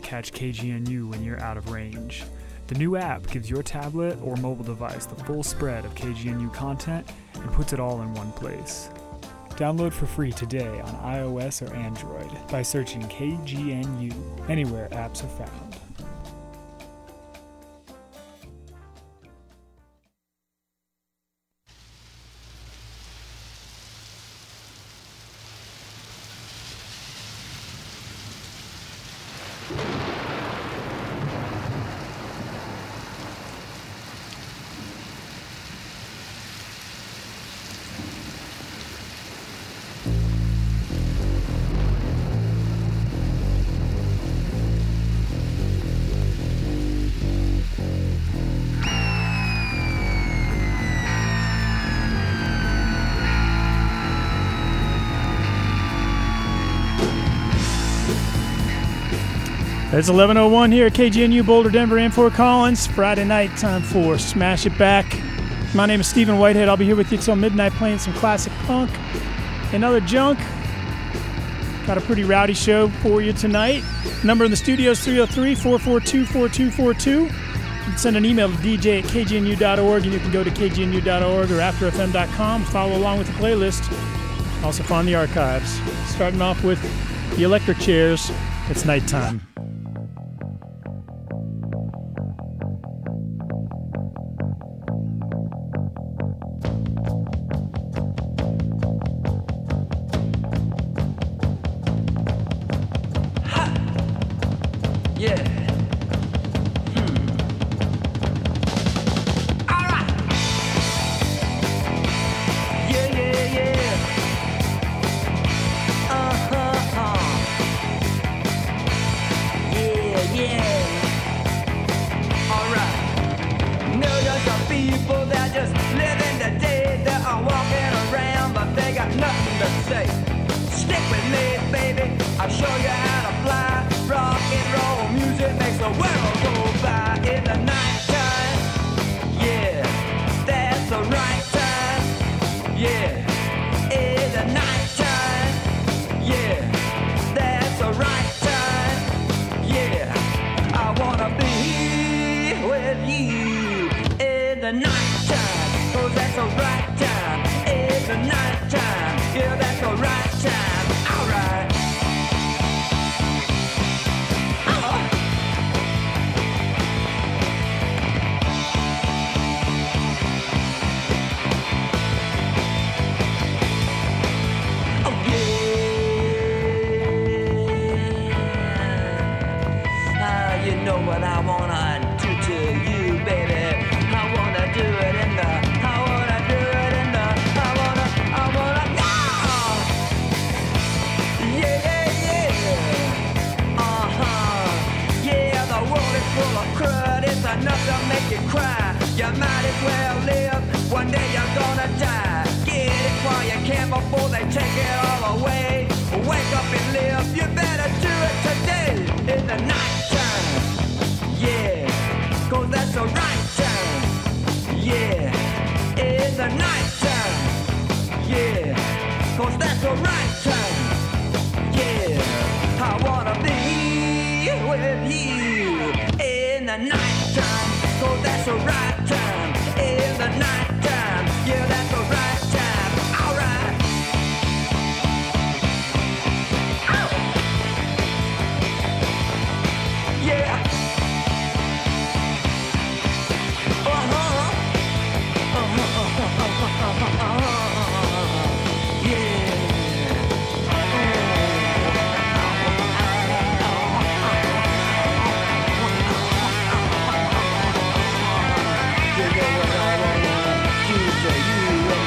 catch KGNU when you're out of range. The new app gives your tablet or mobile device the full spread of KGNU content and puts it all in one place. Download for free today on iOS or Android by searching KGNU anywhere apps are found. It's 11:01 here at KGNU Boulder, Denver, and Fort Collins. Friday night, time for Smash It Back. My name is Stephen Whitehead. I'll be here with you till midnight playing some classic punk and other junk. Got a pretty rowdy show for you tonight. Number in the studio is 303-442-4242. You can send an email to dj@kgnu.org, and you can go to kgnu.org or afterfm.com. Follow along with the playlist. Also find the archives. Starting off with the electric chairs. It's nighttime. You know what I wanna do for you.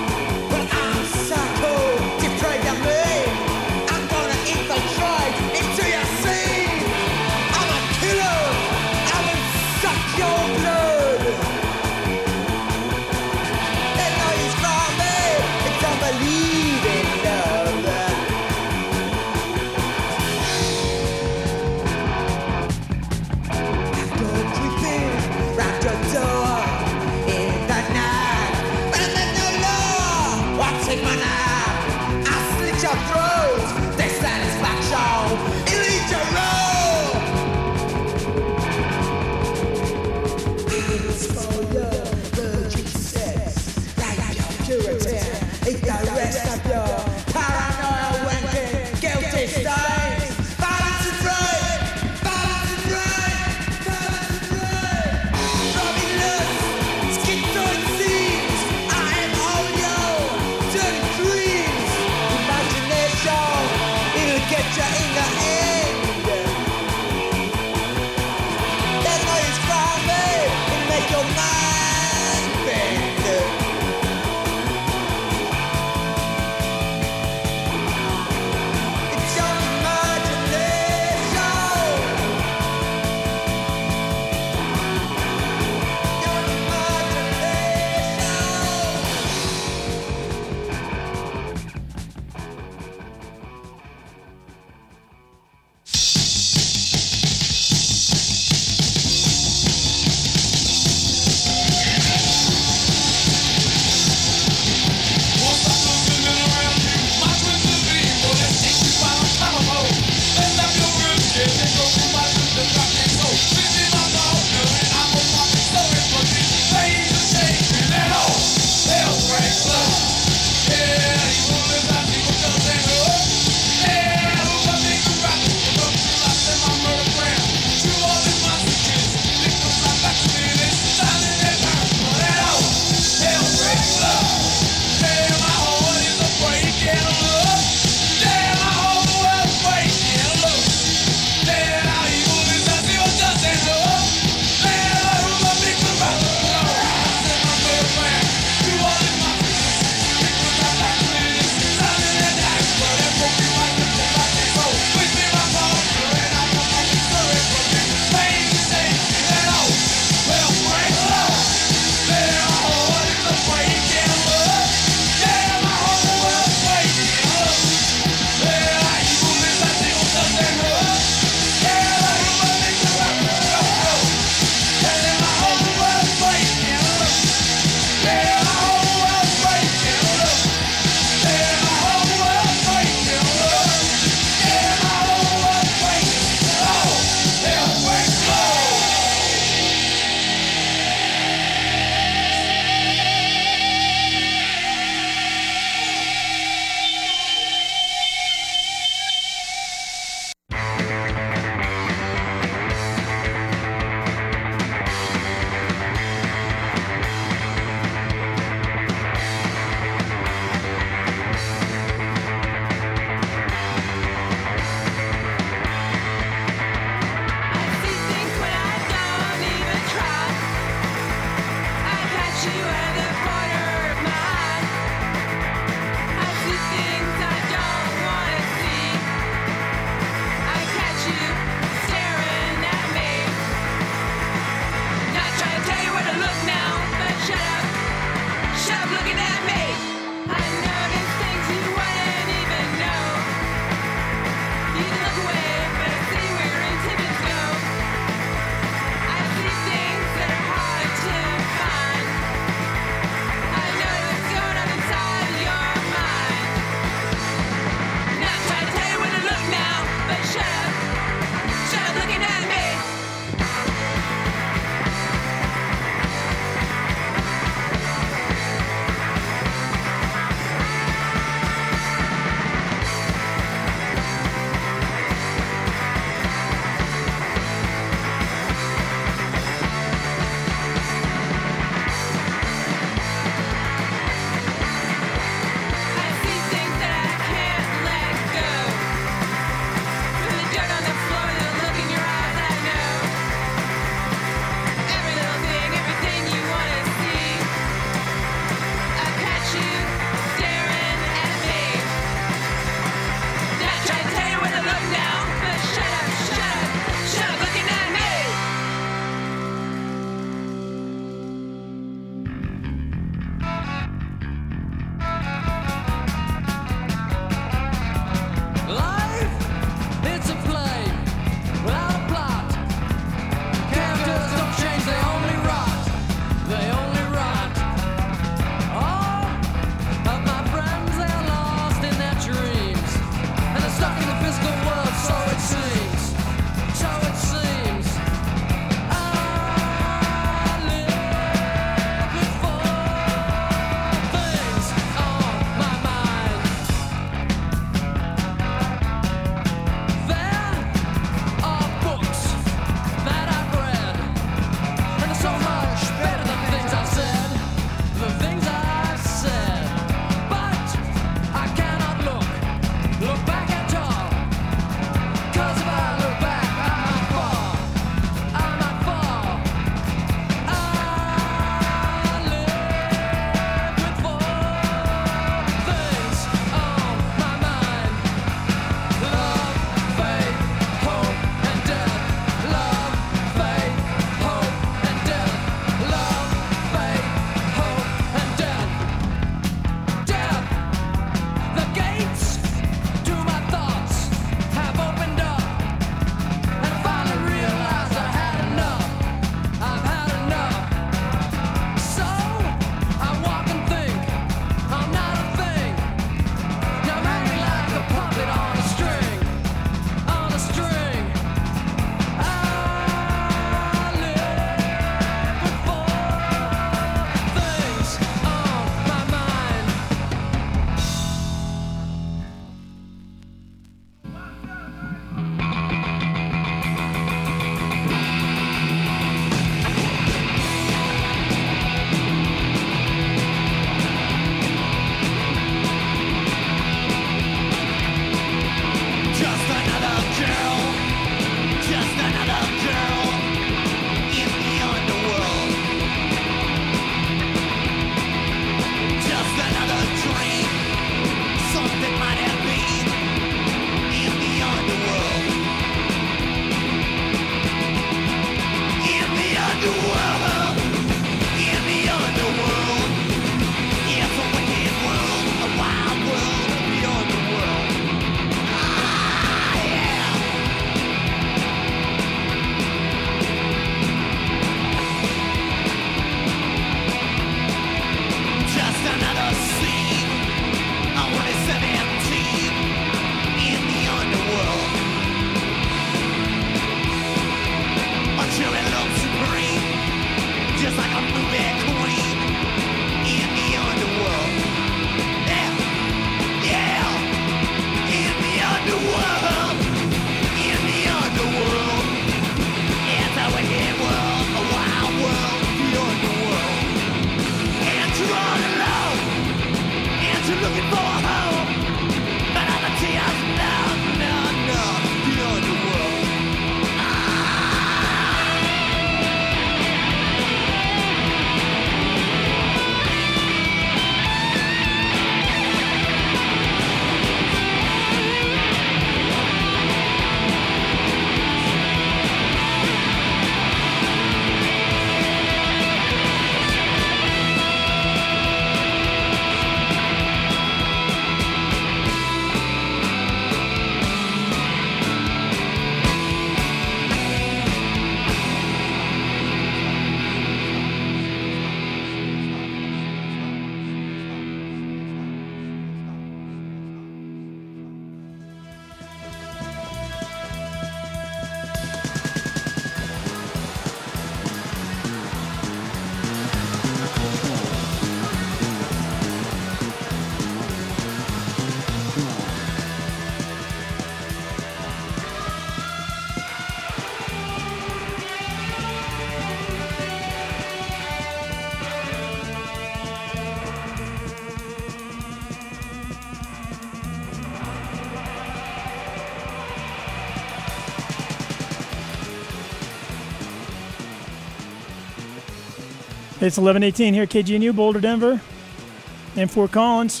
It's 11:18 here at KGNU, Boulder, Denver, and Fort Collins.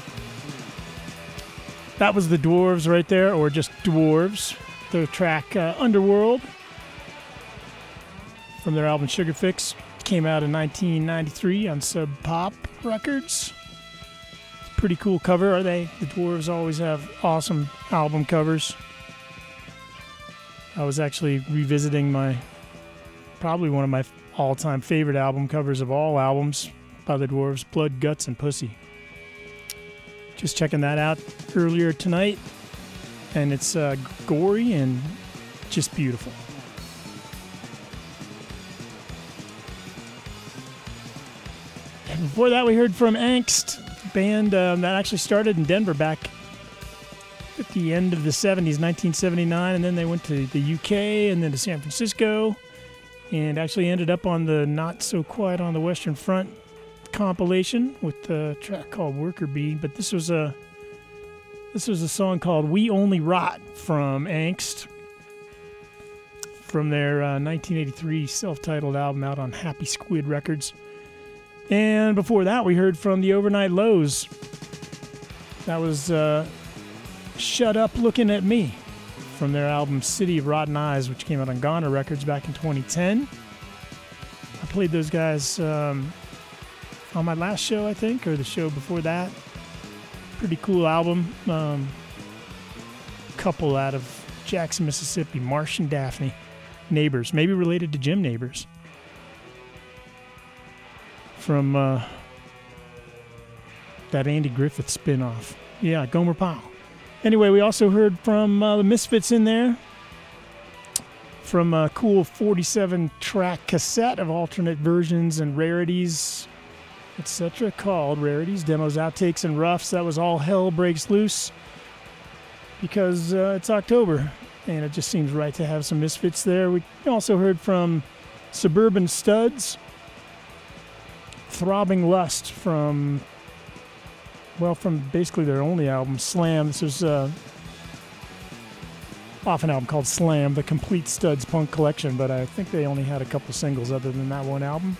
That was the Dwarves right there, or just Dwarves. The track Underworld from their album Sugar Fix. Came out in 1993 on Sub Pop Records. Pretty cool cover, are they? The Dwarves always have awesome album covers. I was actually revisiting probably one of my all-time favorite album covers of all albums by the Dwarves, Blood, Guts, and Pussy. Just checking that out earlier tonight, and it's gory and just beautiful. And before that, we heard from Angst, a band that actually started in Denver back at the end of the 70s, 1979, and then they went to the UK and then to San Francisco, and actually ended up on the Not So Quiet on the Western Front compilation with a track called Worker Bee. But this was a song called We Only Rot from Angst from their 1983 self-titled album out on Happy Squid Records. And before that, we heard from the Overnight Lows. That was Shut Up Looking at Me from their album City of Rotten Eyes, which came out on Ghana Records back in 2010. I played those guys on my last show, I think, or the show before that. Pretty cool album. Couple out of Jackson, Mississippi, Marsh and Daphne. Neighbors, maybe related to Jim Neighbors. From that Andy Griffith spinoff. Yeah, Gomer Pyle. Anyway, we also heard from the Misfits in there. From a cool 47-track cassette of alternate versions and rarities, etc., called Rarities, Demos, Outtakes, and Roughs. That was All Hell Breaks Loose because it's October, and it just seems right to have some Misfits there. We also heard from Suburban Studs, Throbbing Lust from basically their only album, Slam. This was off an album called Slam, the Complete Studs Punk Collection, but I think they only had a couple singles other than that one album.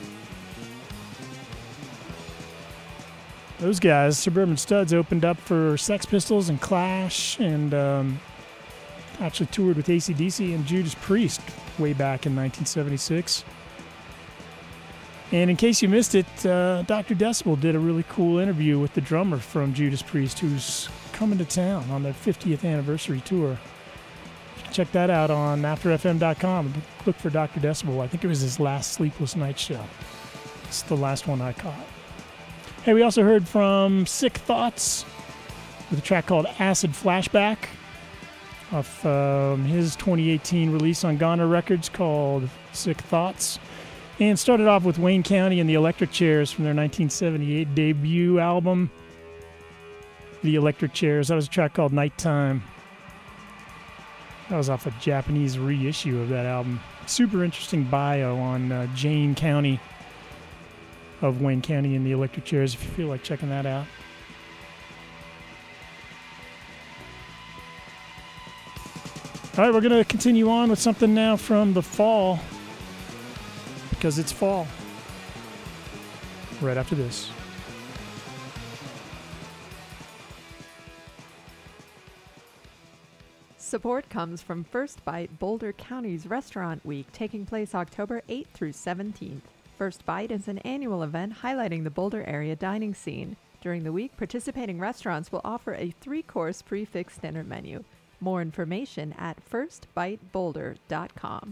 Those guys, Suburban Studs, opened up for Sex Pistols and Clash, and actually toured with AC/DC and Judas Priest way back in 1976. And in case you missed it, Dr. Decibel did a really cool interview with the drummer from Judas Priest, who's coming to town on their 50th anniversary tour. You can check that out on AfterFM.com. Look for Dr. Decibel. I think it was his last Sleepless Night show. It's the last one I caught. Hey, we also heard from Sick Thoughts with a track called Acid Flashback off his 2018 release on Ghana Records called Sick Thoughts. And started off with Wayne County and the Electric Chairs from their 1978 debut album, The Electric Chairs. That was a track called Nighttime. That was off a Japanese reissue of that album. Super interesting bio on Jane County of Wayne County and the Electric Chairs, if you feel like checking that out. All right, we're going to continue on with something now from the fall, because it's fall. Right after this. Support comes from First Bite, Boulder County's Restaurant Week, taking place October 8th through 17th. First Bite is an annual event highlighting the Boulder area dining scene. During the week, participating restaurants will offer a 3-course prix-fixe dinner menu. More information at firstbiteboulder.com.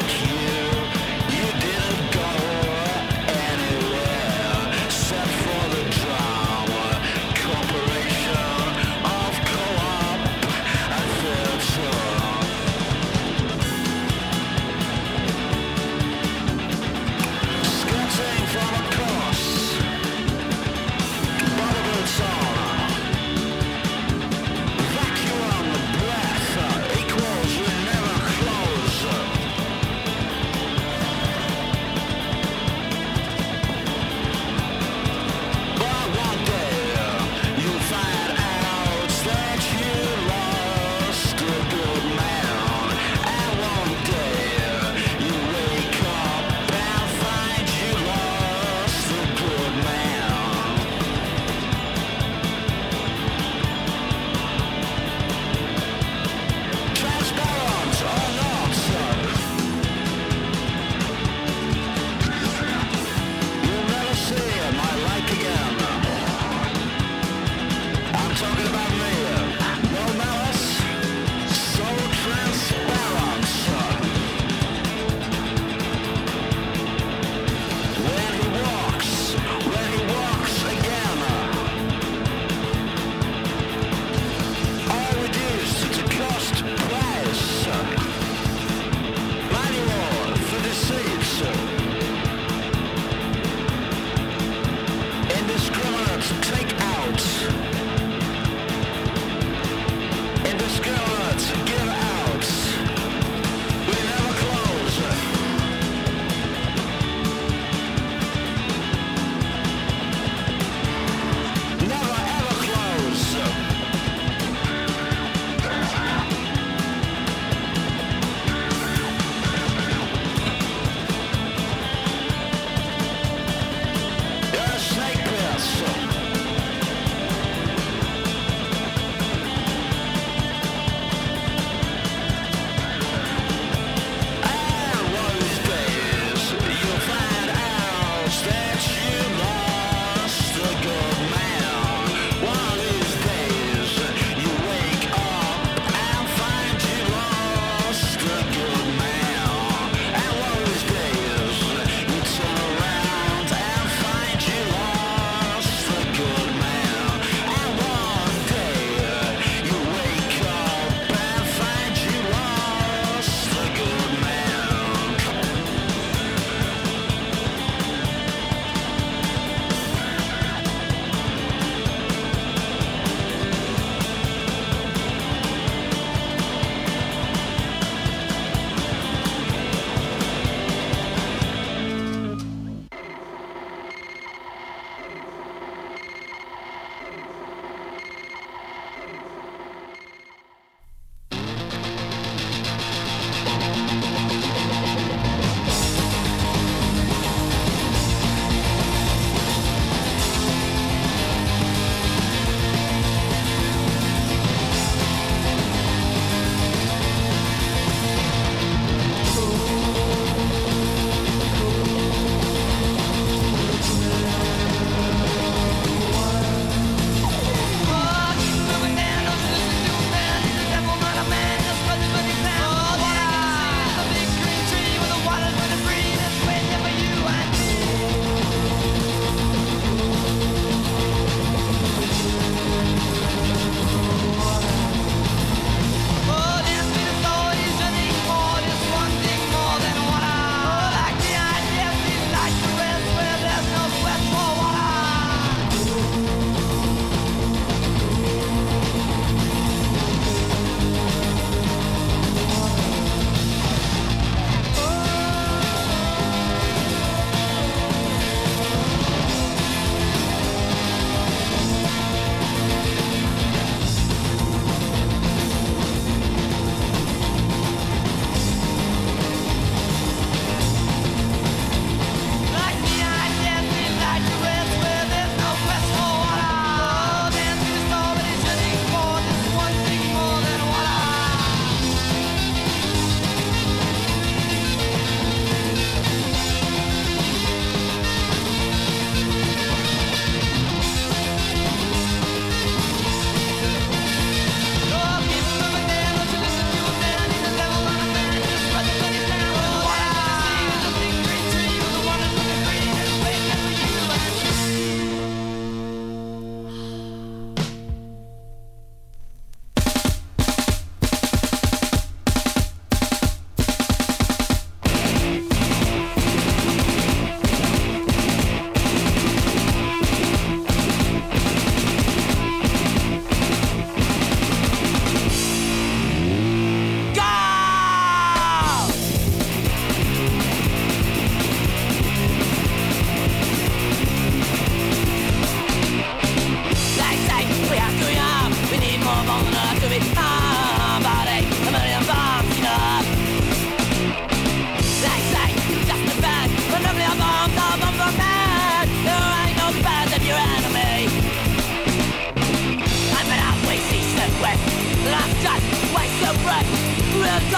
For the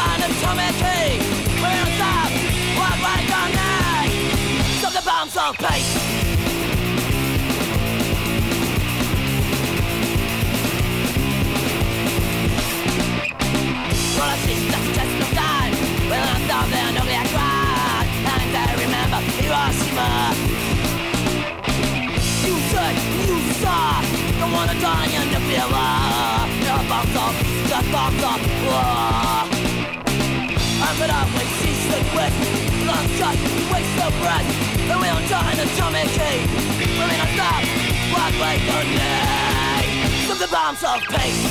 an atomic key. We're gonna stop what we don't need. Stop the bombs of peace. Well, I see just no time. We're gonna stop the nuclear crash. And I remember Hiroshima. You said you saw. Don't wanna die in your nuclear war. The bombs off, the bombs off, war. I'm fed up with ceaseless wit. Lungs shut, waste the breath. And we don't die in atomic key. We're gonna stop what we don't need. Stop the bombs of peace.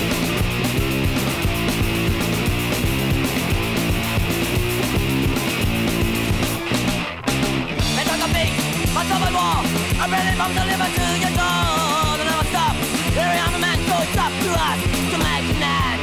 They took a beat, I took my wall. I'm ready from the liver to your door. Don't ever stop. Every armament, so it's up to us to make an end.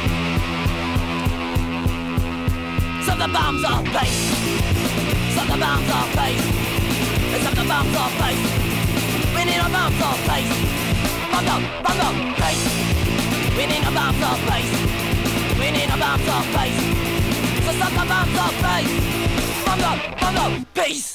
Stop the bombs of peace. Stop the bombs of peace. Stop the bombs of peace. We need a bombs of peace. Bombs of peace. We need a bombs of peace. We need a bombs of peace. So stop the bombs of peace. Bombs of peace.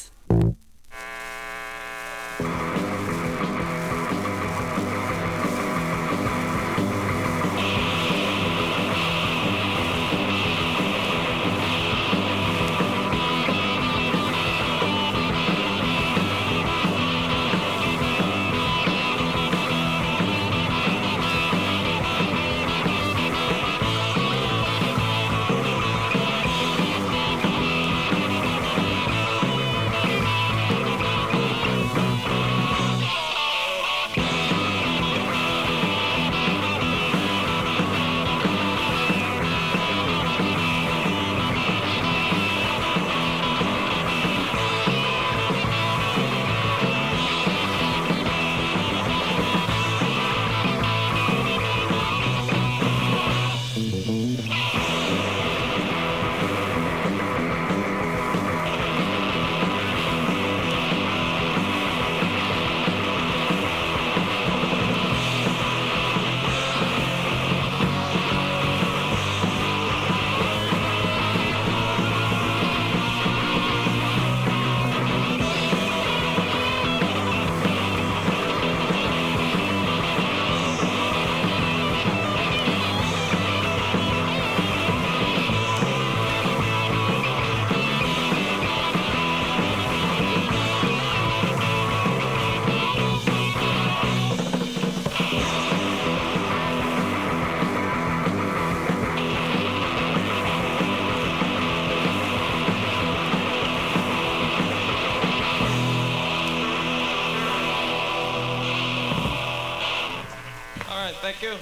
Thank you.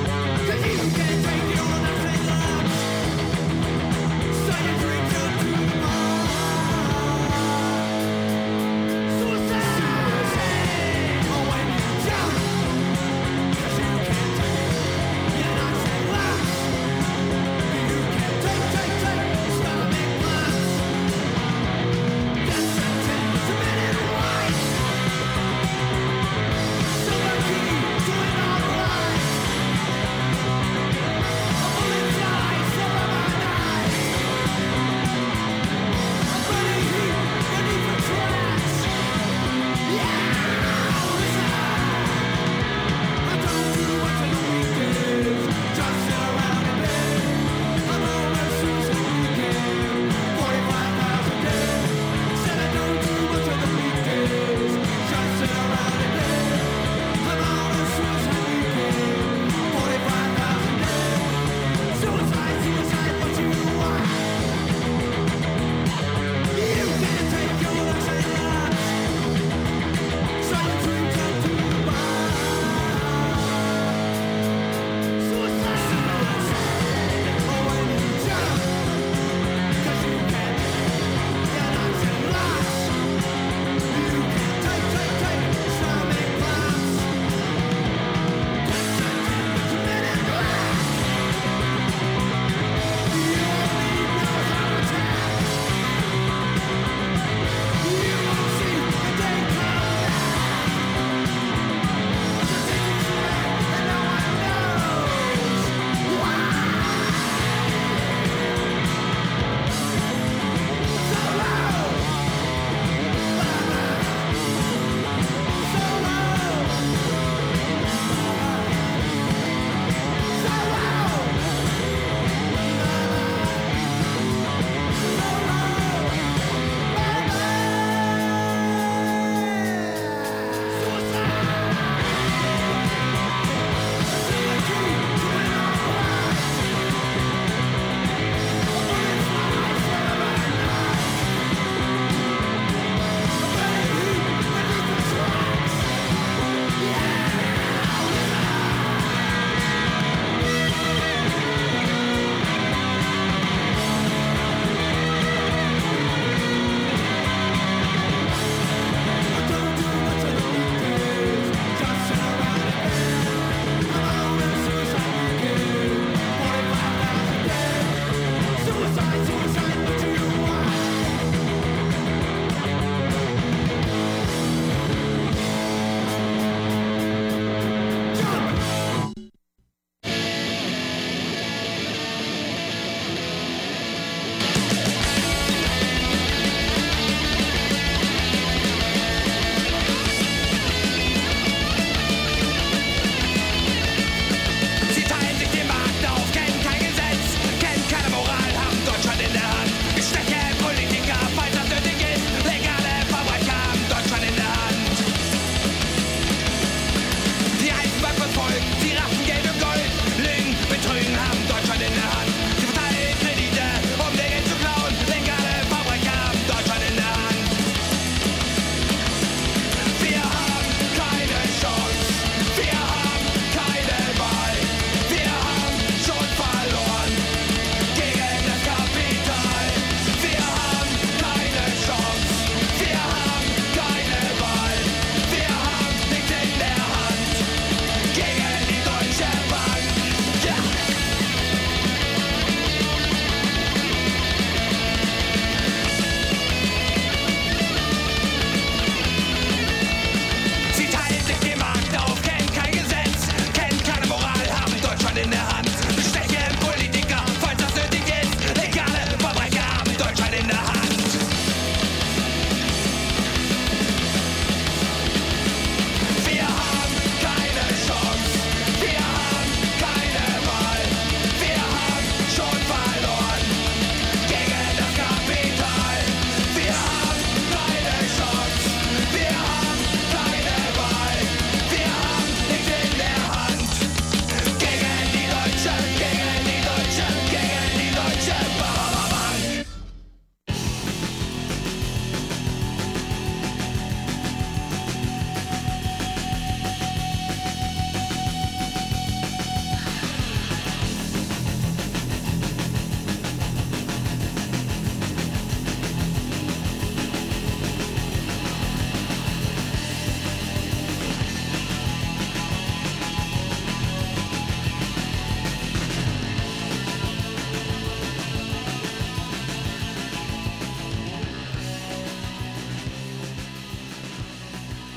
So you drink your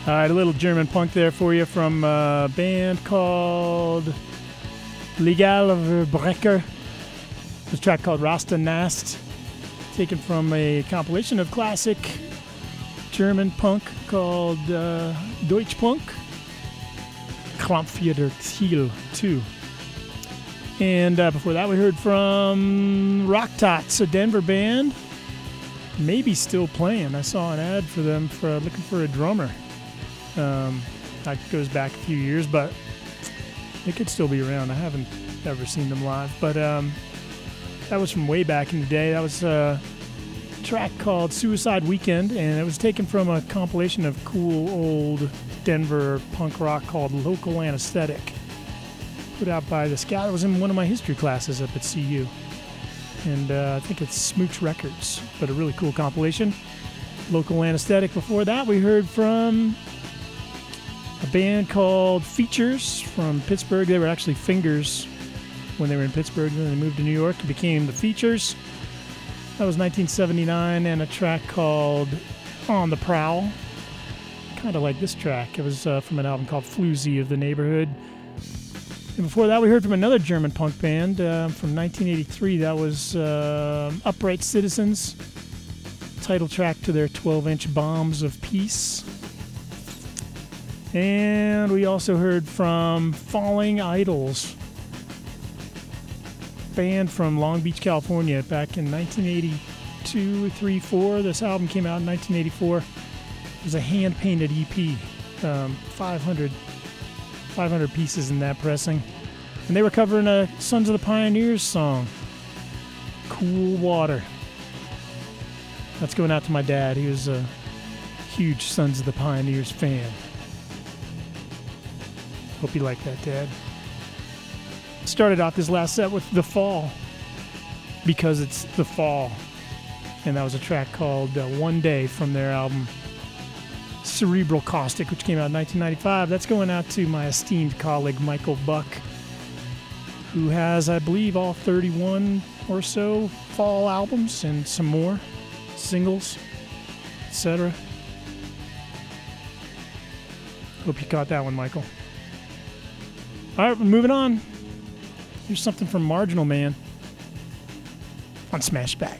All right, a little German punk there for you from a band called Legal Verbrecher. There's a track called Rasta Nast, taken from a compilation of classic German punk called Deutsch Punk, Krampfjeder Thiel 2. And before that, we heard from Rock Tots, a Denver band, maybe still playing. I saw an ad for them for looking for a drummer. That goes back a few years, but it could still be around. I haven't ever seen them live, but that was from way back in the day. That was a track called Suicide Weekend, and it was taken from a compilation of cool old Denver punk rock called Local Anesthetic, put out by this guy that was in one of my history classes up at CU. And I think it's Smooch Records, but a really cool compilation. Local Anesthetic. Before that, we heard from a band called Features from Pittsburgh. They were actually Fingers when they were in Pittsburgh. Then they moved to New York and became the Features. That was 1979, and a track called On the Prowl. Kind of like this track. It was from an album called Floozy of the Neighborhood. And before that, we heard from another German punk band from 1983. That was Upright Citizens. Title track to their 12-inch Bombs of Peace. And we also heard from Falling Idols, band from Long Beach, California, back in 1982, 3, 4. This album came out in 1984. It was a hand-painted EP, 500 pieces in that pressing. And they were covering a Sons of the Pioneers song, Cool Water. That's going out to my dad. He was a huge Sons of the Pioneers fan. Hope you like that, Dad. Started off this last set with The Fall, because it's the fall. And that was a track called One Day from their album Cerebral Caustic, which came out in 1995. That's going out to my esteemed colleague Michael Buck, who has, I believe, all 31 or so fall albums and some more singles, etc. Hope you caught that one, Michael. All right, we're moving on. Here's something from Marginal Man on Smashback.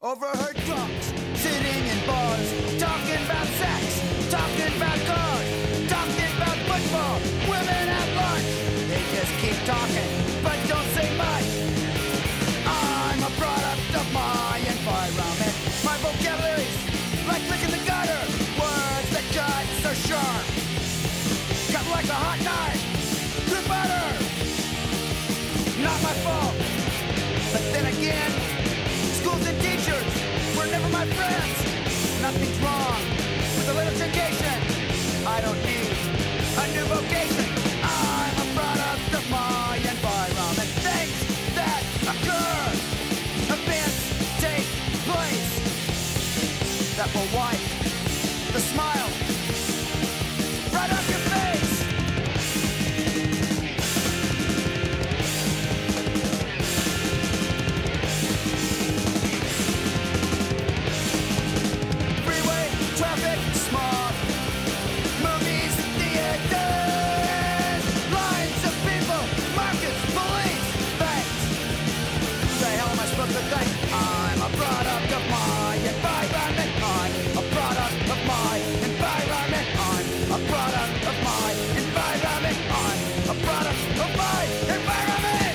overheard drunks sitting in bars, talking about sex, talking about cars, talking about football, women at lunch. They just keep talking, but don't say much. I'm a product of my environment. My vocabulary's like licking the gutter. Words that cut so sharp, cut like a hot knife through butter. Not my fault, but then again, schools and teachers were never my friends. Nothing's wrong with a little education. I don't need a new vocation. I'm a product of my environment. Things that occur, events take place that will wipe the smile right off your face. Freeway, traffic, smog, movies, theaters, lines of people, markets, police, banks. Who the hell am I supposed to think? I'm a product of my environment. I'm a product of my environment. I'm a product of my environment. I'm a product of my environment.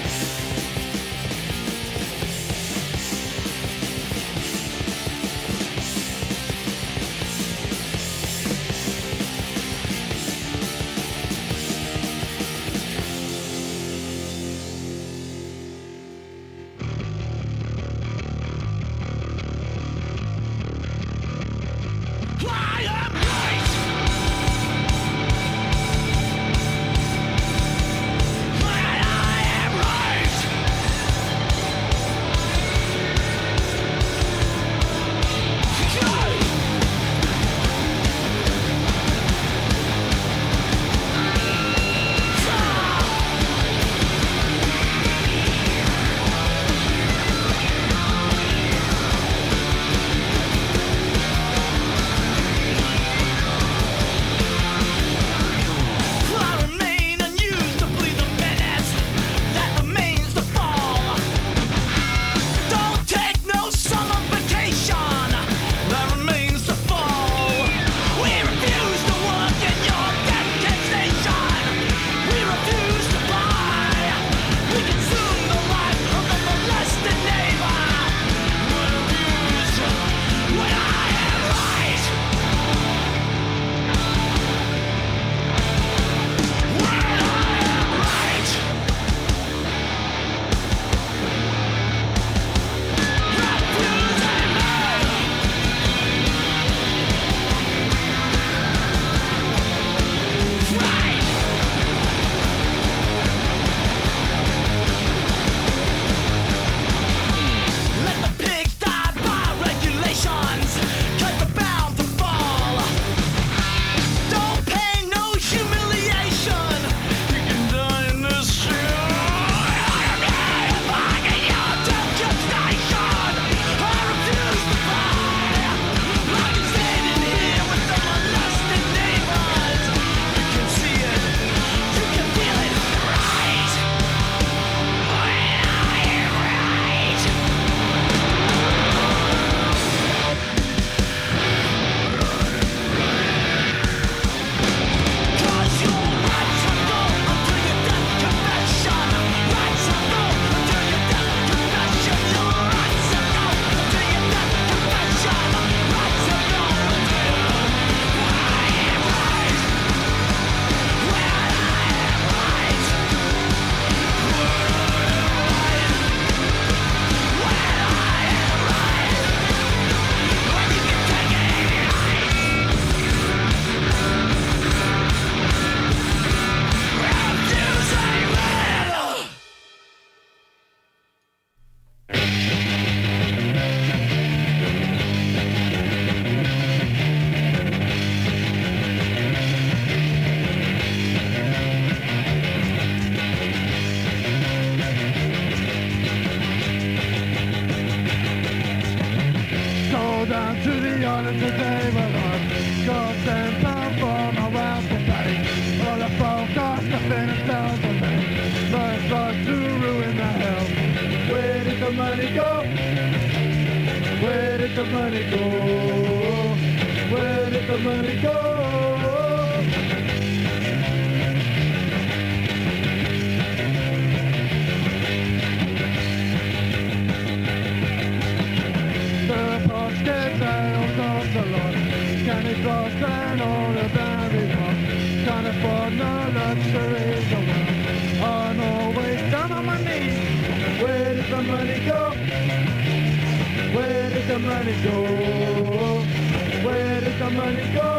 morning today was on God's and pound for my wealth to pay. All the folk cost nothing and sound for me. Life like to ruin the health. Where did the money go? Where the money go? Where did the money go? The box gets out of the lot. Can it cross and all the very long? Can't afford no luxuries of wealth. I'm always down on my knees. Where did the money go? Where did the money go? Where did the money go?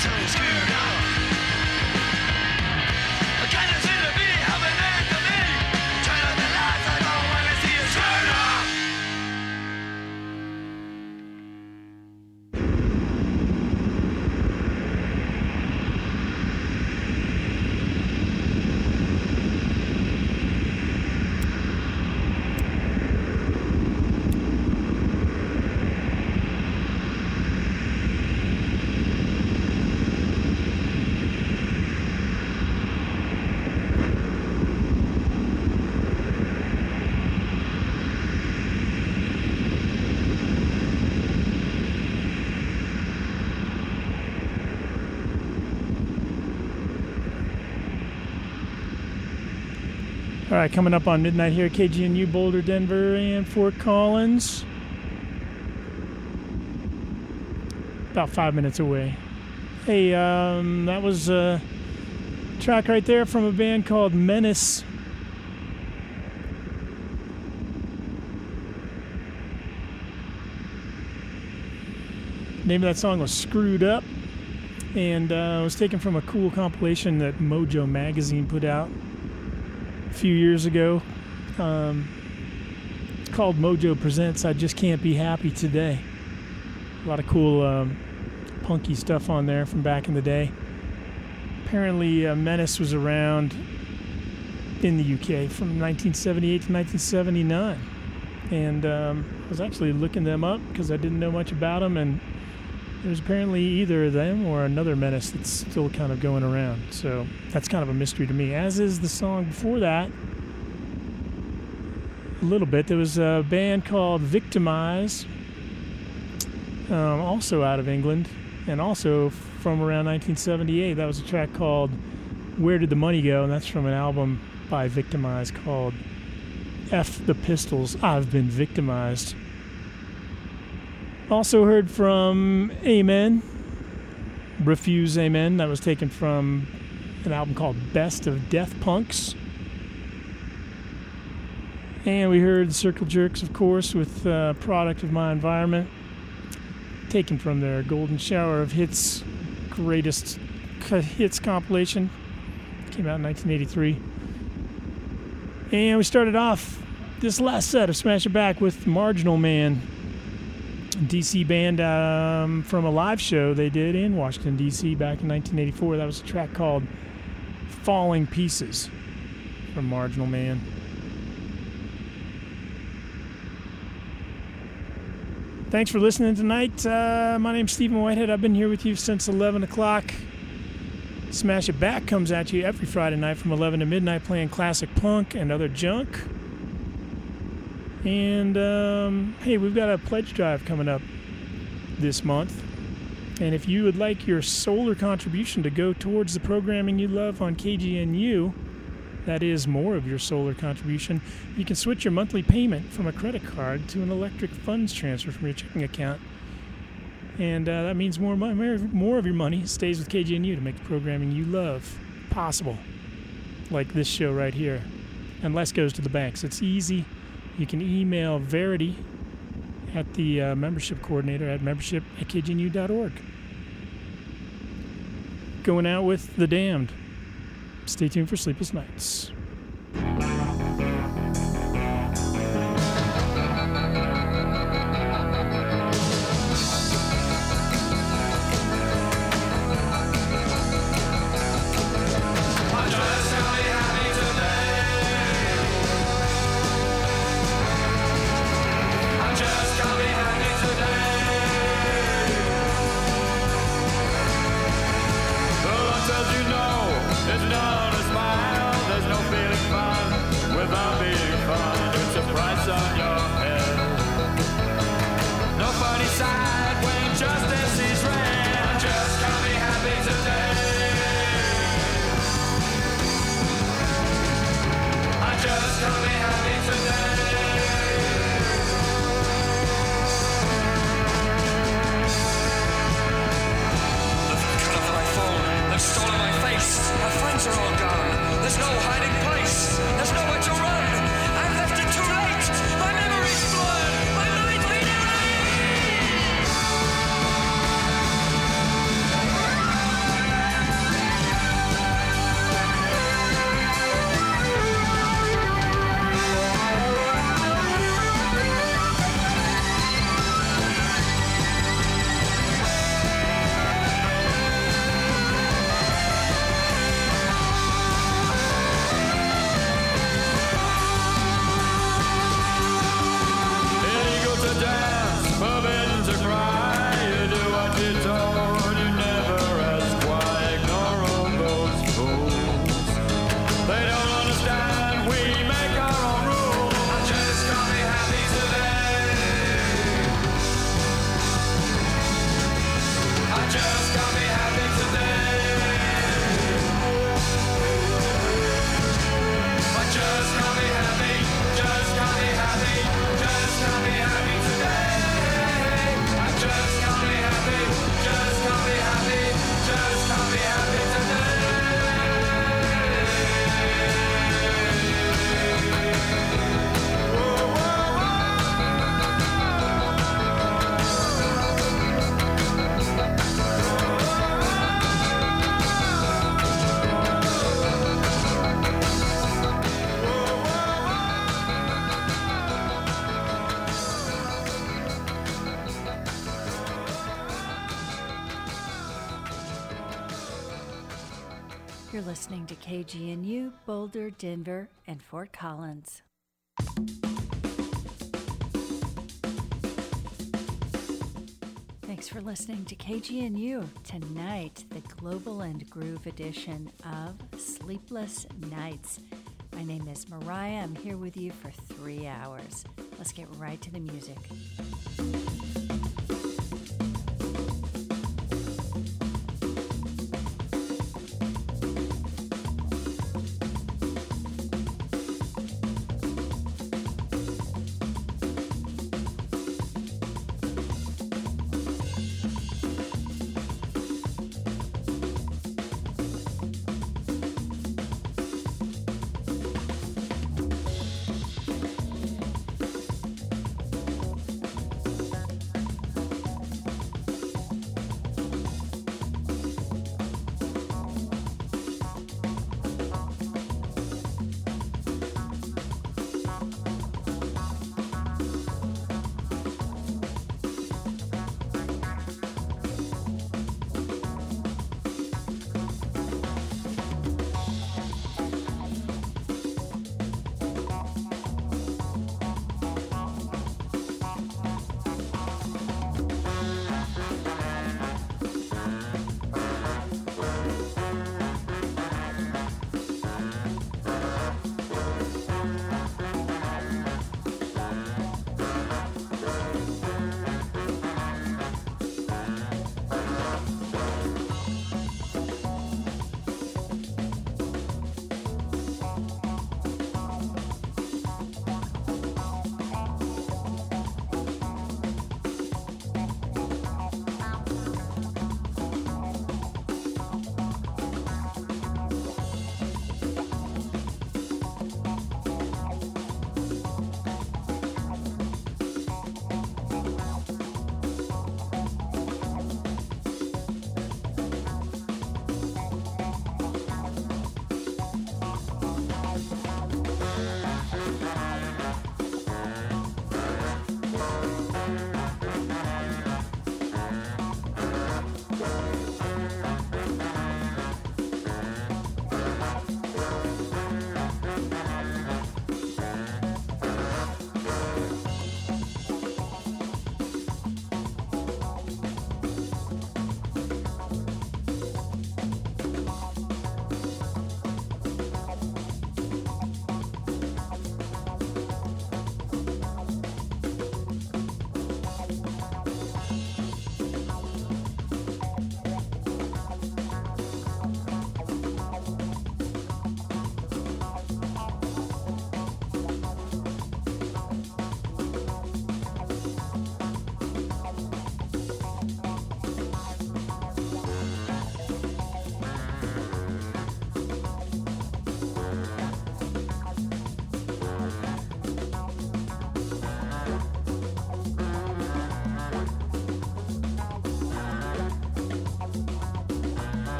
All right, coming up on midnight here at KGNU, Boulder, Denver, and Fort Collins. About 5 minutes away. Hey, that was a track right there from a band called Menace. The name of that song was Screwed Up, and it was taken from a cool compilation that Mojo Magazine put out a few years ago. It's called Mojo Presents I Just Can't Be Happy Today. A lot of cool punky stuff on there from back in the day. Apparently Menace was around in the UK from 1978 to 1979, and I was actually looking them up because I didn't know much about them, and there's apparently either them or another Menace that's still kind of going around. So that's kind of a mystery to me, as is the song before that. A little bit. There was a band called Victimize, also out of England, and also from around 1978. That was a track called Where Did the Money Go? And that's from an album by Victimize called F the Pistols, I've Been Victimized. Also heard from Amen, Refuse Amen. That was taken from an album called Best of Death Punks. And we heard Circle Jerks, of course, with Product of My Environment, taken from their Golden Shower of Hits, greatest hits compilation. Came out in 1983. And we started off this last set of Smash It Back with Marginal Man, DC band from a live show they did in Washington, D.C. back in 1984. That was a track called Falling Pieces from Marginal Man. Thanks for listening tonight. My name's Stephen Whitehead. I've been here with you since 11 o'clock. Smash It Back comes at you every Friday night from 11 to midnight, playing classic punk and other junk. And, hey, we've got a pledge drive coming up this month. And if you would like your solar contribution to go towards the programming you love on KGNU, that is more of your solar contribution, you can switch your monthly payment from a credit card to an electric funds transfer from your checking account. And that means more of your money stays with KGNU to make the programming you love possible, like this show right here. And less goes to the banks. It's easy. You can email Verity at the membership coordinator at membership@kgnu.org. Going out with The Damned. Stay tuned for Sleepless Nights. There's no feeling fun. You're listening to KGNU, Boulder, Denver, and Fort Collins. Thanks for listening to KGNU. Tonight, the Global and Groove edition of Sleepless Nights. My name is Mariah. I'm here with you for 3 hours. Let's get right to the music.